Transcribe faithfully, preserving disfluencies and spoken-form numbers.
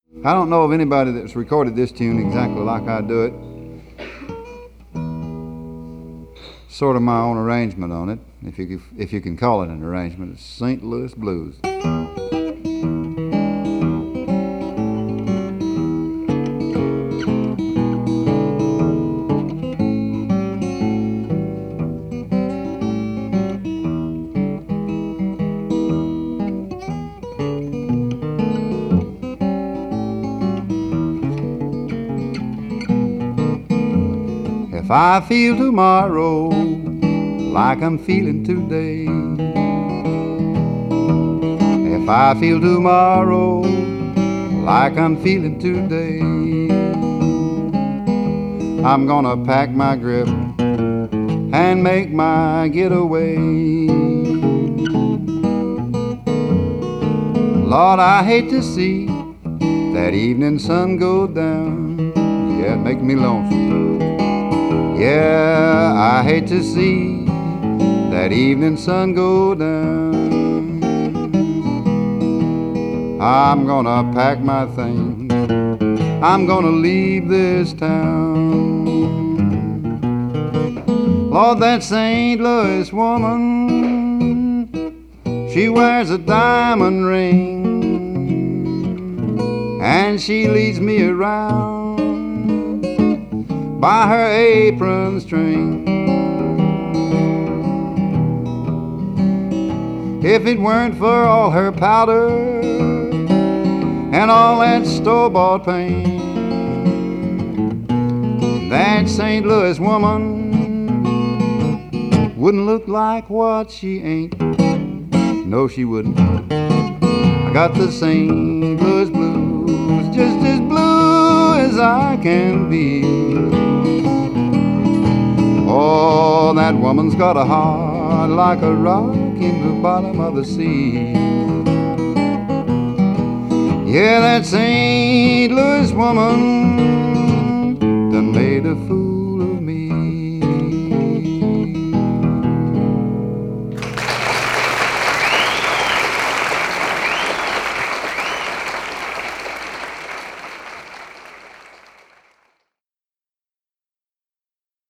I don't know of anybody that's recorded this tune exactly like I do it. Sort of my own arrangement on it, if you if you can call it an arrangement. It's Saint Louis Blues. If I feel tomorrow like I'm feeling today, if I feel tomorrow like I'm feeling today, I'm gonna pack my grip and make my getaway. Lord, I hate to see that evening sun go down. Yeah, it makes me lonesome. Yeah, I hate to see that evening sun go down. I'm gonna pack my things, I'm gonna leave this town. Lord, that Saint Louis woman, she wears a diamond ring, and she leads me around by her apron string. If it weren't for all her powder and all that store-bought paint, that Saint Louis woman wouldn't look like what she ain't. No, she wouldn't. I got the Saint Louis blues, just as blue as I can be. Oh, that woman's got a heart like a rock in the bottom of the sea. Yeah, that Saint Louis woman